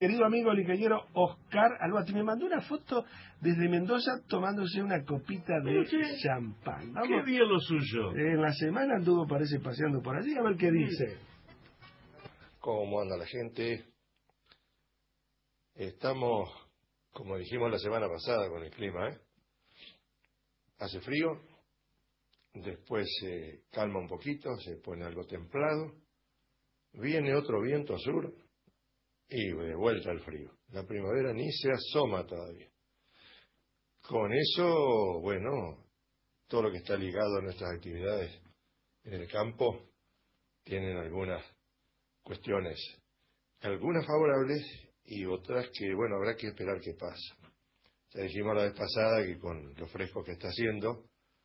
Querido amigo liqueñero Oscar Albati me mandó una foto desde Mendoza tomándose una copita de champán. Qué bien lo suyo. En la semana anduvo, parece, paseando por allí, a ver qué dice. ¿Cómo anda la gente? Estamos, como dijimos la semana pasada, con el clima, ¿eh? Hace frío, después se calma un poquito, se pone algo templado, viene otro viento sur y de vuelta al frío. La primavera ni se asoma todavía. Con eso, bueno, todo lo que está ligado a nuestras actividades en el campo tienen algunas cuestiones, algunas favorables y otras que, bueno, habrá que esperar qué pasa. Ya dijimos la vez pasada que con lo fresco que está haciendo,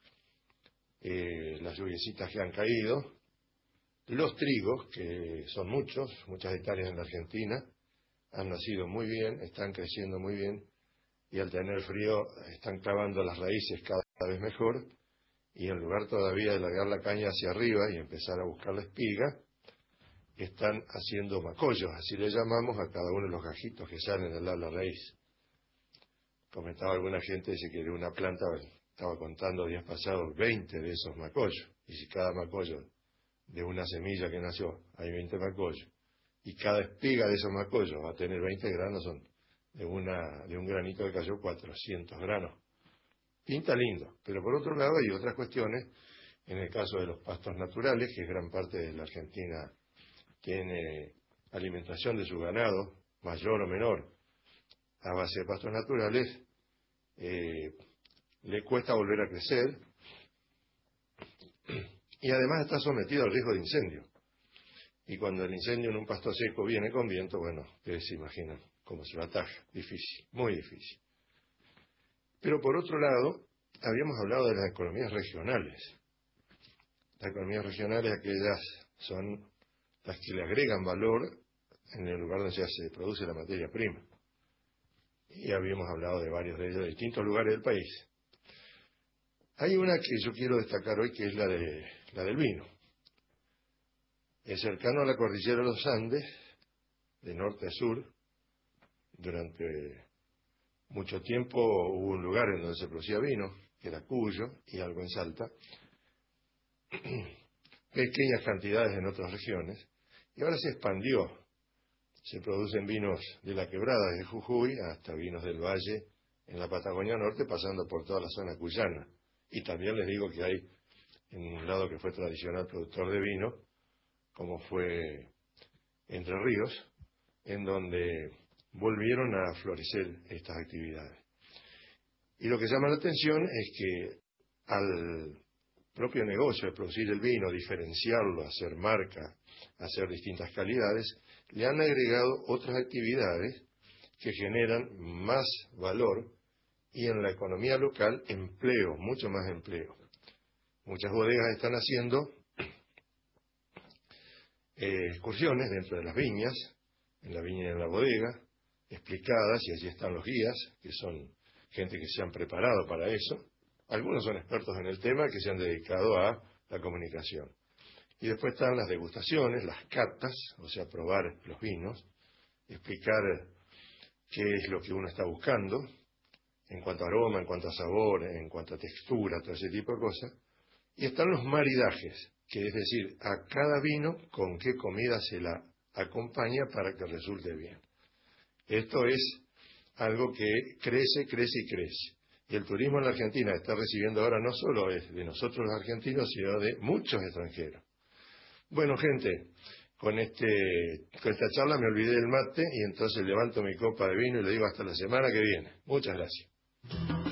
las lluviecitas que han caído, los trigos, que son muchas hectáreas en la Argentina, han nacido muy bien, están creciendo muy bien, y al tener frío están clavando las raíces cada vez mejor, y en lugar todavía de largar la caña hacia arriba y empezar a buscar la espiga, están haciendo macollos, así le llamamos a cada uno de los gajitos que salen al lado de la raíz. Comentaba alguna gente, dice que de una planta, estaba contando días pasados, 20 de esos macollos, y si cada macollo de una semilla que nació hay 20 macollos, y cada espiga de esos macollos va a tener 20 granos, son de un granito que cayó 400 granos. Pinta lindo, pero por otro lado hay otras cuestiones, en el caso de los pastos naturales, que gran parte de la Argentina tiene alimentación de su ganado, mayor o menor, a base de pastos naturales, le cuesta volver a crecer, y además está sometido al riesgo de incendio. Y cuando el incendio en un pasto seco viene con viento, bueno, ustedes se imaginan cómo se lo ataja. Difícil, muy difícil. Pero por otro lado, habíamos hablado de las economías regionales. Las economías regionales, aquellas son las que le agregan valor en el lugar donde se produce la materia prima. Y habíamos hablado de varios de ellos, de distintos lugares del país. Hay una que yo quiero destacar hoy, que es la del vino. Es cercano a la cordillera de los Andes, de norte a sur. Durante mucho tiempo hubo un lugar en donde se producía vino, que era Cuyo, y algo en Salta. Pequeñas cantidades en otras regiones. Y ahora se expandió. Se producen vinos de la quebrada, desde Jujuy, hasta vinos del Valle, en la Patagonia Norte, pasando por toda la zona cuyana. Y también les digo que hay, en un lado que fue tradicional productor de vino, como fue Entre Ríos, en donde volvieron a florecer estas actividades. Y lo que llama la atención es que al propio negocio de producir el vino, diferenciarlo, hacer marca, hacer distintas calidades, le han agregado otras actividades que generan más valor y en la economía local empleo, mucho más empleo. Muchas bodegas están haciendo excursiones dentro de las viñas, en la viña y en la bodega, explicadas, y allí están los guías, que son gente que se han preparado para eso. Algunos son expertos en el tema que se han dedicado a la comunicación. Y después están las degustaciones, las catas, o sea, probar los vinos, explicar qué es lo que uno está buscando, en cuanto a aroma, en cuanto a sabor, en cuanto a textura, todo ese tipo de cosas. Y están los maridajes, que es decir, a cada vino con qué comida se la acompaña para que resulte bien. Esto es algo que crece, crece y crece. Y el turismo en la Argentina está recibiendo ahora no solo es de nosotros los argentinos, sino de muchos extranjeros. Bueno, gente, con esta charla me olvidé del mate y entonces levanto mi copa de vino y le digo hasta la semana que viene. Muchas gracias.